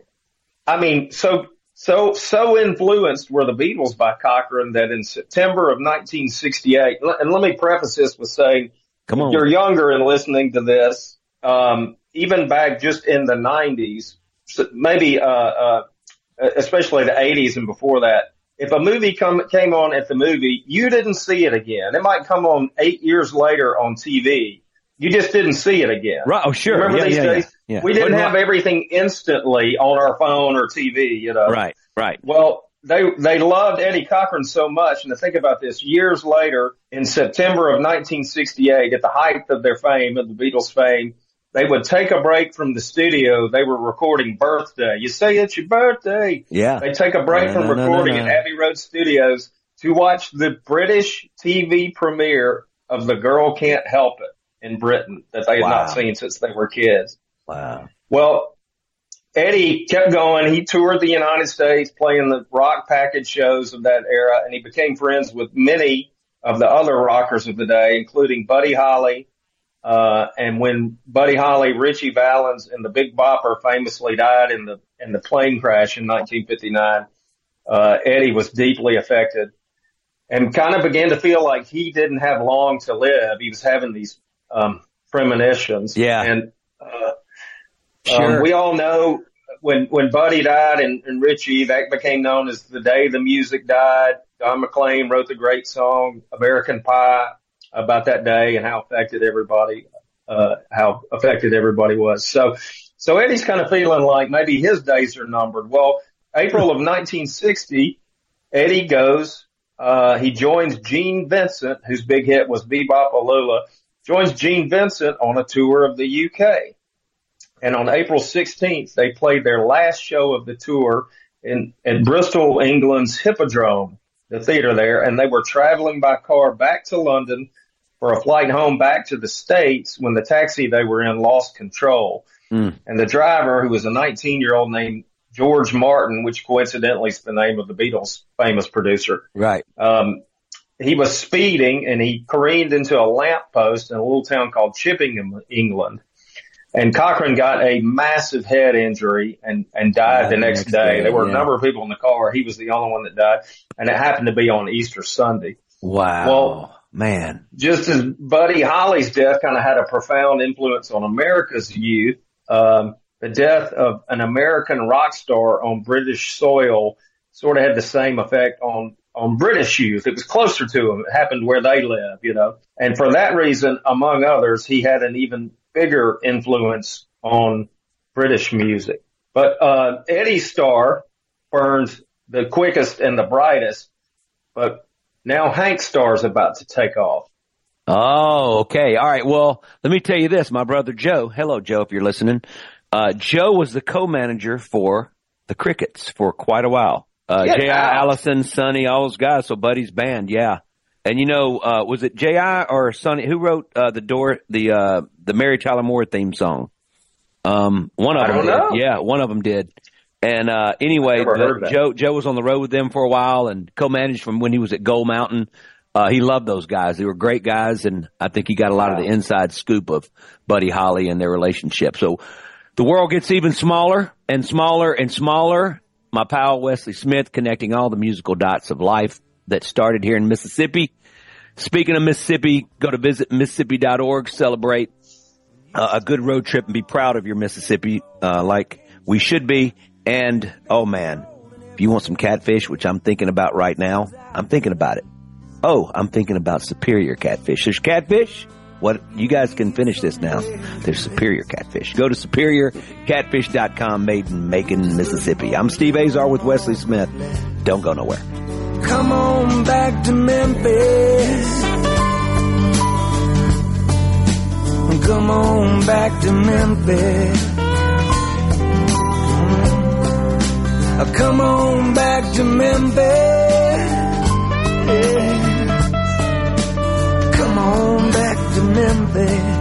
I mean, so, so, so influenced were the Beatles by Cochran that in September of nineteen sixty-eight, and let me preface this with saying, Come on. if you're younger and listening to this, um, even back just in the nineties, maybe, uh, uh, especially the eighties and before that, if a movie come, came on at the movie, you didn't see it again. It might come on eight years later on T V. You just didn't see it again. Right. Oh, sure. Remember yeah, these yeah, days? Yeah, yeah. We didn't have everything instantly on our phone or T V, you know. Right, right. Well, they they loved Eddie Cochran so much, and to think about this, years later, in September of nineteen sixty-eight, at the height of their fame, of the Beatles' fame, they would take a break from the studio. They were recording Birthday. You say it's your birthday. Yeah. They take a break no, from no, no, recording no, no. at Abbey Road Studios to watch the British T V premiere of The Girl Can't Help It in Britain that they had Wow. not seen since they were kids. Wow. Well, Eddie kept going. He toured the United States playing the rock package shows of that era, and he became friends with many of the other rockers of the day, including Buddy Holly. Uh, and when Buddy Holly, Ritchie Valens, and the Big Bopper famously died in the, in the plane crash in nineteen fifty-nine, uh, Eddie was deeply affected and kind of began to feel like he didn't have long to live. He was having these, um, premonitions. Yeah. And, uh, Sure. Um, we all know, when when Buddy died and, and Richie, that became known as the day the music died. Don McLean wrote the great song American Pie about that day and how affected everybody, uh, how affected everybody was. So, so Eddie's kind of feeling like maybe his days are numbered. Well, April of nineteen sixty, Eddie goes, uh, he joins Gene Vincent, whose big hit was Bebop-A-Lula, joins Gene Vincent on a tour of the U K. And on April sixteenth, they played their last show of the tour in, in Bristol, England's Hippodrome, the theater there. And they were traveling by car back to London for a flight home back to the States when the taxi they were in lost control. Mm. And the driver, who was a nineteen-year-old named George Martin, which coincidentally is the name of the Beatles' famous producer. Right. Um, he was speeding and he careened into a lamppost in a little town called Chipping, England. And Cochran got a massive head injury and, and died yeah, the next, next day. day. There were yeah. a number of people in the car. He was the only one that died. And it happened to be on Easter Sunday. Wow. Well, man. Just as Buddy Holly's death kind of had a profound influence on America's youth, um, the death of an American rock star on British soil sort of had the same effect on, on British youth. It was closer to them. It happened where they live, you know. And for that reason, among others, he had an even bigger influence on British music. But uh Eddie's star burns the quickest and the brightest, but now Hank's star is about to take off. Oh, okay. All right. Well, let me tell you this. My brother Joe, hello, Joe, if you're listening. Uh Joe was the co-manager for the Crickets for quite a while. Uh yeah. J I. Allison, Sonny, all those guys. So Buddy's band, yeah. And you know, uh, was it J I or Sonny who wrote, uh, the door, the, uh, the Mary Tyler Moore theme song? Um, one of I them don't did. know. Yeah, one of them did. And, uh, anyway, the, Joe, Joe was on the road with them for a while and co-managed from when he was at Gold Mountain. Uh, he loved those guys. They were great guys. And I think he got a lot wow. of the inside scoop of Buddy Holly and their relationship. So the world gets even smaller and smaller and smaller. My pal Wesley Smith connecting all the musical dots of life that started here in Mississippi. Speaking of Mississippi, go to visit Mississippi dot org, celebrate uh, a good road trip and be proud of your Mississippi, uh, like we should be. And, oh man, if you want some catfish, which I'm thinking about right now, I'm thinking about it. Oh, I'm thinking about Superior Catfish. There's catfish. What, you guys can finish this now. There's Superior Catfish. Go to superior catfish dot com, made in Macon, Mississippi. I'm Steve Azar with Wesley Smith. Don't go nowhere. Come on back to Memphis. Come on back to Memphis. Come on back to Memphis. Yeah. Come on back to Memphis.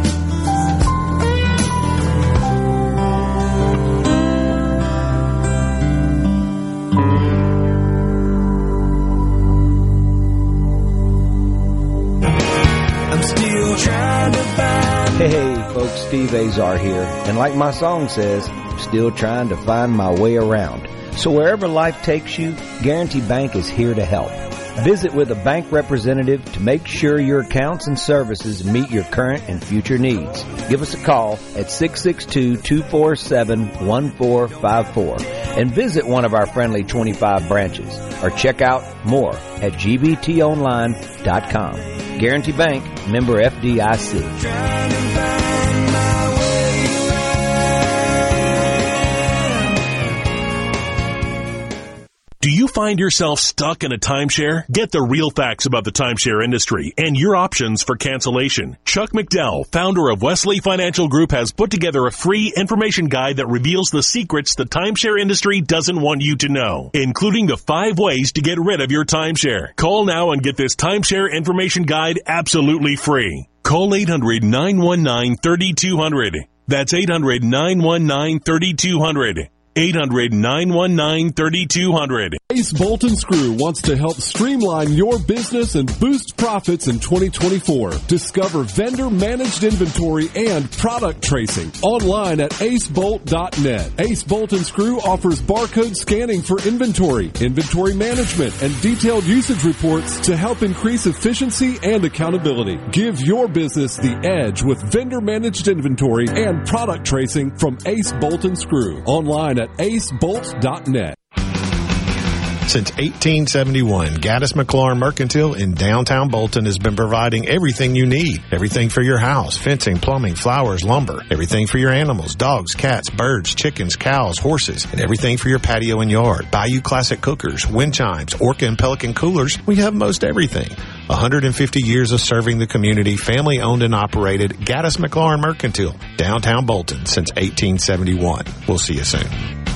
Hey folks, Steve Azar here, and like my song says, I'm still trying to find my way around. So wherever life takes you, Guarantee Bank is here to help. Visit with a bank representative to make sure your accounts and services meet your current and future needs. Give us a call at six six two, two four seven, one four five four and visit one of our friendly twenty-five branches, or check out more at g b t online dot com. Guarantee Bank, member F D I C. Do you find yourself stuck in a timeshare? Get the real facts about the timeshare industry and your options for cancellation. Chuck McDowell, founder of Wesley Financial Group, has put together a free information guide that reveals the secrets the timeshare industry doesn't want you to know, including the five ways to get rid of your timeshare. Call now and get this timeshare information guide absolutely free. Call eight hundred, nine one nine, three two zero zero. That's eight hundred, nine one nine, three two zero zero. eight hundred, nine one nine, three two zero zero. Ace Bolt and Screw wants to help streamline your business and boost profits in twenty twenty-four. Discover vendor-managed inventory and product tracing online at ace bolt dot net. Ace Bolt and Screw offers barcode scanning for inventory, inventory management, and detailed usage reports to help increase efficiency and accountability. Give your business the edge with vendor-managed inventory and product tracing from Ace Bolt and Screw. Online at at ace bolt dot net. Since eighteen seventy-one, Gaddis McLaurin Mercantile in downtown Bolton has been providing everything you need. Everything for your house, fencing, plumbing, flowers, lumber. Everything for your animals, dogs, cats, birds, chickens, cows, horses. And everything for your patio and yard. Bayou Classic cookers, wind chimes, Orca and Pelican coolers. We have most everything. one hundred fifty years of serving the community, family owned and operated. Gaddis McLaurin Mercantile, downtown Bolton since eighteen seventy-one. We'll see you soon.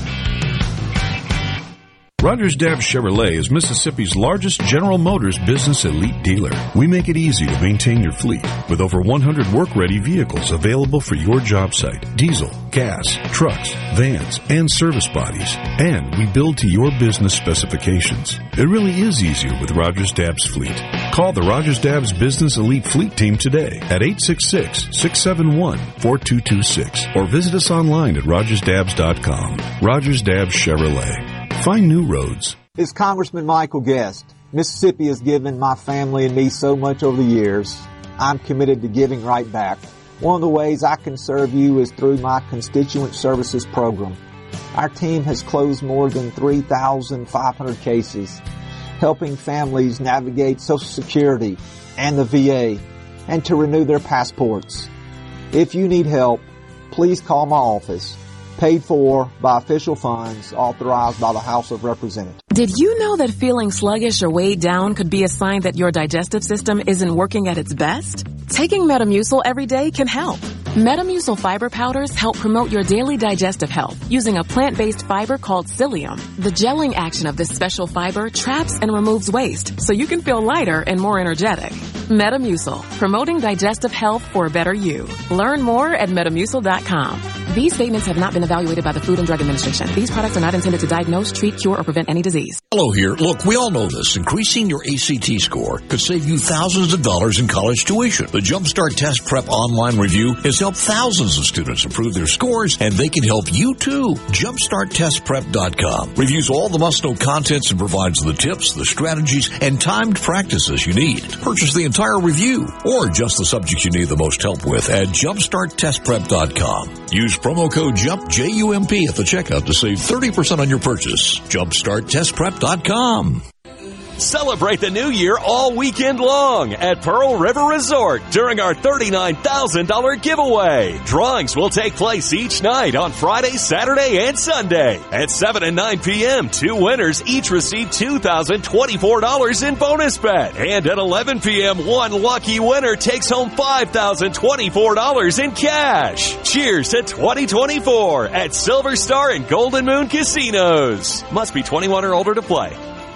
Rogers Dabbs Chevrolet is Mississippi's largest General Motors business elite dealer. We make it easy to maintain your fleet with over one hundred work-ready vehicles available for your job site. Diesel, gas, trucks, vans, and service bodies. And we build to your business specifications. It really is easier with Rogers Dabbs Fleet. Call the Rogers Dabbs Business Elite Fleet Team today at eight six six, six seven one, four two two six or visit us online at rogers dabbs dot com. Rogers Dabbs Chevrolet. Find new roads. It's Congressman Michael Guest. Mississippi has given my family and me so much over the years. I'm committed to giving right back. One of the ways I can serve you is through my Constituent Services Program. Our team has closed more than three thousand five hundred cases, helping families navigate Social Security and the V A and to renew their passports. If you need help, please call my office. Paid for by official funds authorized by the House of Representatives. Did you know that feeling sluggish or weighed down could be a sign that your digestive system isn't working at its best? Taking Metamucil every day can help. Metamucil fiber powders help promote your daily digestive health using a plant-based fiber called psyllium. The gelling action of this special fiber traps and removes waste so you can feel lighter and more energetic. Metamucil, promoting digestive health for a better you. Learn more at metamucil dot com. These statements have not been evaluated by the Food and Drug Administration. These products are not intended to diagnose, treat, cure, or prevent any disease. Hello here. Look, we all know this. Increasing your A C T score could save you thousands of dollars in college tuition. The Jumpstart Test Prep online review has helped thousands of students improve their scores, and they can help you too. jumpstart test prep dot com reviews all the must-know contents and provides the tips, the strategies, and timed practices you need. Purchase the entire review or just the subjects you need the most help with at jumpstart test prep dot com. Use promo code JUMP, J U M P, at the checkout to save thirty percent on your purchase. jumpstart test prep dot com. Celebrate the new year all weekend long at Pearl River Resort during our thirty-nine thousand dollars giveaway. Drawings will take place each night on Friday, Saturday, and Sunday. At seven and nine p.m., two winners each receive two thousand twenty-four dollars in bonus bet. And at eleven p.m., one lucky winner takes home five thousand twenty-four dollars in cash. Cheers to twenty twenty-four at Silver Star and Golden Moon Casinos. Must be twenty-one or older to play.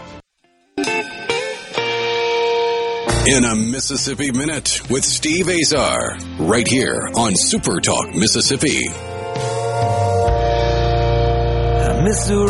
In a Mississippi Minute with Steve Azar, right here on Super Talk Mississippi. I miss a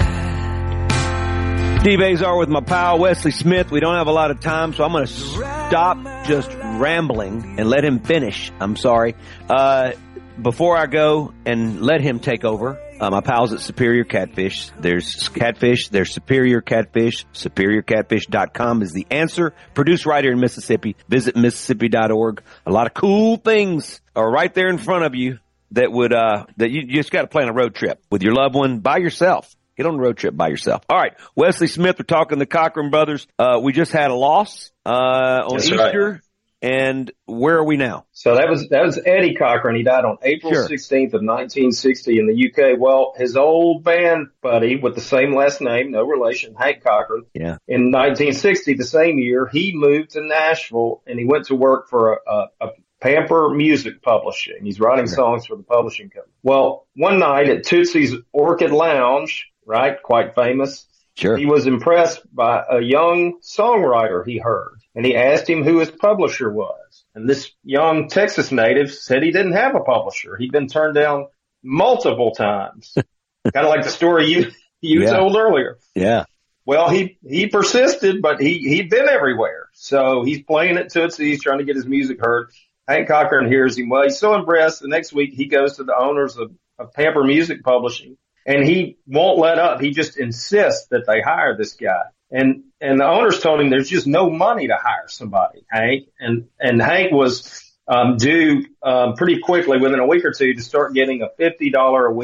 ride. Steve Azar with my pal Wesley Smith. We don't have a lot of time, so I'm going to stop just rambling and let him finish. I'm sorry. Uh, before I go and let him take over, Uh, my pals at Superior Catfish. There's catfish. There's Superior Catfish. superior catfish dot com is the answer. Produced right here in Mississippi. Visit Mississippi dot org. A lot of cool things are right there in front of you that would, uh, that you, you just got to plan a road trip with your loved one, by yourself. Get on a road trip by yourself. All right. Wesley Smith, we're talking the Cochran brothers. Uh, we just had a loss, uh, on That's Easter. Right. And where are we now? So that was that was Eddie Cochran. He died on April sure. sixteenth of nineteen sixty in the U K. Well, his old band buddy with the same last name, no relation, Hank Cochran. Yeah. In nineteen sixty, the same year, he moved to Nashville and he went to work for a, a, a Pamper Music Publishing. He's writing sure. songs for the publishing company. Well, one night at Tootsie's Orchid Lounge, right, quite famous. Sure. He was impressed by a young songwriter he heard. And he asked him who his publisher was. And this young Texas native said he didn't have a publisher. He'd been turned down multiple times. Kind of like the story you you yeah. told earlier. Yeah. Well, he, he persisted, but he, he'd been everywhere. So he's playing at Tootsie's, trying to get his music heard. Hank Cochran hears him. Well, he's so impressed. The next week he goes to the owners of, of Pamper Music Publishing, and he won't let up. He just insists that they hire this guy. And, and the owners told him there's just no money to hire somebody, Hank. And, and Hank was, um, due, um, pretty quickly within a week or two to start getting a fifty dollars a week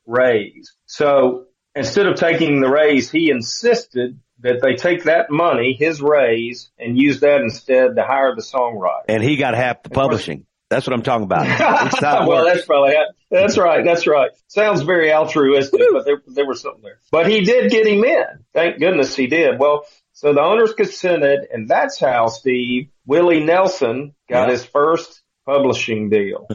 raise. So instead of taking the raise, he insisted that they take that money, his raise, and use that instead to hire the songwriter. And he got half the publishing. That's what I'm talking about. Well, that's probably, that's right. That's right. Sounds very altruistic, but there, there was something there. But he did get him in. Thank goodness he did. Well, so the owners consented, and that's how, Steve, Willie Nelson got yeah. his first publishing deal.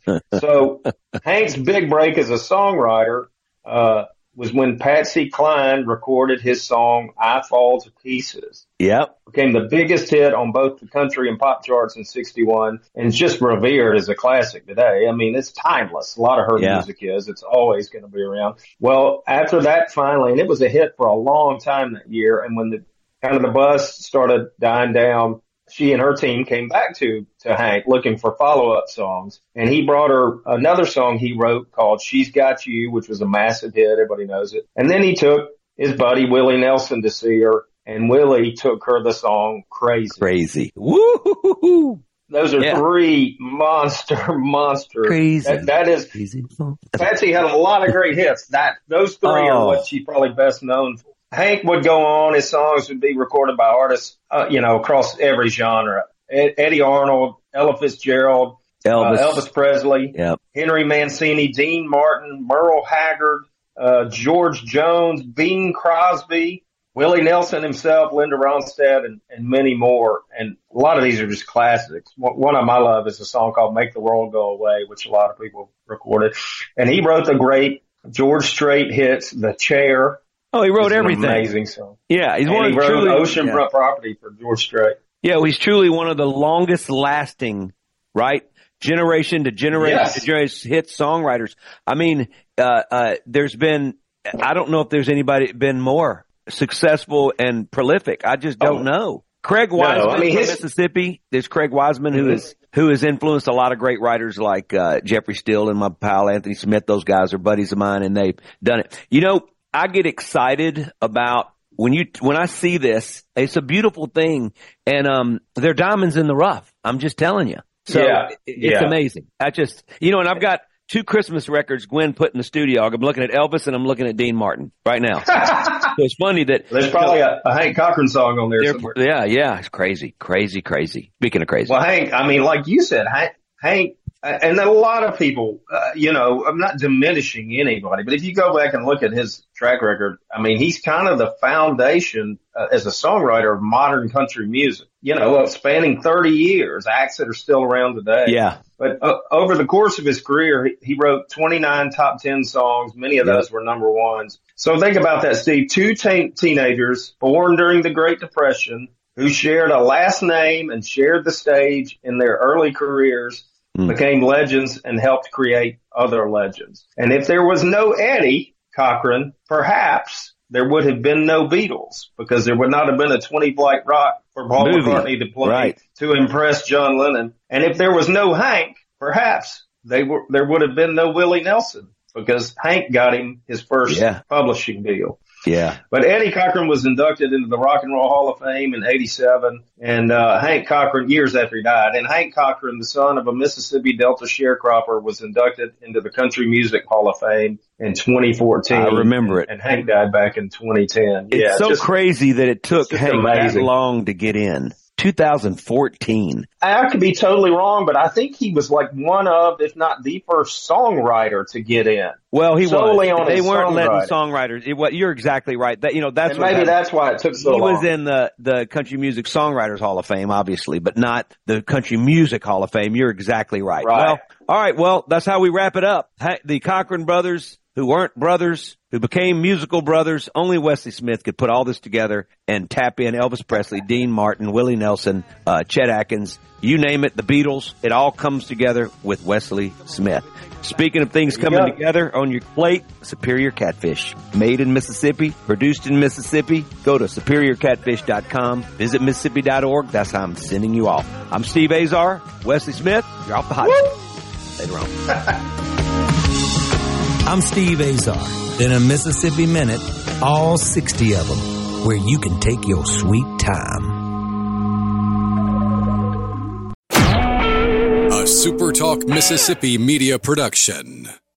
So Hank's big break as a songwriter, uh, was when Patsy Cline recorded his song, I Fall to Pieces. Yep. Became the biggest hit on both the country and pop charts in sixty-one, and it's just revered as a classic today. I mean, it's timeless. A lot of her yeah. music is. It's always going to be around. Well, after that, finally, and it was a hit for a long time that year, and when the kind of the buzz started dying down, she and her team came back to, to Hank looking for follow-up songs. And he brought her another song he wrote called She's Got You, which was a massive hit. Everybody knows it. And then he took his buddy Willie Nelson to see her, and Willie took her the song Crazy. Crazy. Woo-hoo-hoo-hoo. Those are yeah. three monster, monster. Crazy. That, that is, Crazy. Patsy had a lot of great hits. That, those three oh. are what she's probably best known for. Hank would go on. His songs would be recorded by artists, uh, you know, across every genre. Ed, Eddie Arnold, Ella Fitzgerald, Elvis, uh, Elvis Presley, yep. Henry Mancini, Dean Martin, Merle Haggard, uh, George Jones, Bing Crosby, Willie Nelson himself, Linda Ronstadt, and, and many more. And a lot of these are just classics. One of them I love is a song called Make the World Go Away, which a lot of people recorded. And he wrote the great George Strait hits, The Chair. Oh, he wrote it's everything. An amazing song. Yeah, he's and one he of wrote truly, Oceanfront yeah. Property for George Strait. Yeah, well, he's truly one of the longest lasting, right? Generation to generation yes. to generation hit songwriters. I mean, uh, uh, there's been, I don't know if there's anybody been more successful and prolific. I just don't oh. know. Craig Wiseman no, I mean, from his... Mississippi. There's Craig Wiseman mm-hmm. who is, who has influenced a lot of great writers like, uh, Jeffrey Steele and my pal Anthony Smith. Those guys are buddies of mine and they've done it. You know, I get excited about when you, when I see this, it's a beautiful thing. And, um, they're diamonds in the rough. I'm just telling you. So yeah, it's yeah. amazing. I just, you know, and I've got two Christmas records Gwen put in the studio. I'm looking at Elvis and I'm looking at Dean Martin right now. So it's funny that there's probably you know, a, a Hank Cochran song on there somewhere. Yeah, yeah. It's crazy, crazy, crazy. Speaking of crazy. Well, Hank, I mean, like you said, Hank, Hank, and a lot of people, uh, you know, I'm not diminishing anybody, but if you go back and look at his track record, I mean, he's kind of the foundation uh, as a songwriter of modern country music, you know, uh, spanning thirty years, acts that are still around today. Yeah. But uh, over the course of his career, he, he wrote twenty-nine top ten songs. Many of those yep. were number ones. So think about that, Steve. Two teen- teenagers born during the Great Depression who shared a last name and shared the stage in their early careers mm. became legends and helped create other legends. And if there was no Eddie Cochran, perhaps there would have been no Beatles because there would not have been a twenty Blight Rock for Paul Movie. McCartney to play right. to impress John Lennon. And if there was no Hank, perhaps they were, there would have been no Willie Nelson because Hank got him his first yeah. publishing deal. Yeah. But Eddie Cochran was inducted into the Rock and Roll Hall of Fame in eighty-seven, and uh Hank Cochran, years after he died, and Hank Cochran, the son of a Mississippi Delta sharecropper, was inducted into the Country Music Hall of Fame in twenty fourteen. I remember it. And Hank died back in twenty ten. It's yeah, so just, crazy that it took Hank amazing. that long to get in. two thousand fourteen. I could be totally wrong, but I think he was like one of, if not the first songwriter to get in. Well, he Solely was. On they his weren't letting songwriting. songwriters. It, what you're exactly right. That you know that's and what maybe happened. that's why it took so he long. He was in the the Country Music Songwriters Hall of Fame, obviously, but not the Country Music Hall of Fame. You're exactly right. Right. Well, all right. Well, that's how we wrap it up. The Cochran brothers, who weren't brothers, who became musical brothers. Only Wesley Smith could put all this together and tap in Elvis Presley, Dean Martin, Willie Nelson, uh, Chet Atkins, you name it, the Beatles. It all comes together with Wesley Smith. Speaking of things coming go. together on your plate, Superior Catfish. Made in Mississippi, produced in Mississippi. Go to superior catfish dot com. Visit Mississippi dot org. That's how I'm sending you off. I'm Steve Azar. Wesley Smith, you're off the hot seat. Later on. I'm Steve Azar. In a Mississippi Minute, all sixty of them, where you can take your sweet time. A SuperTalk Mississippi media production.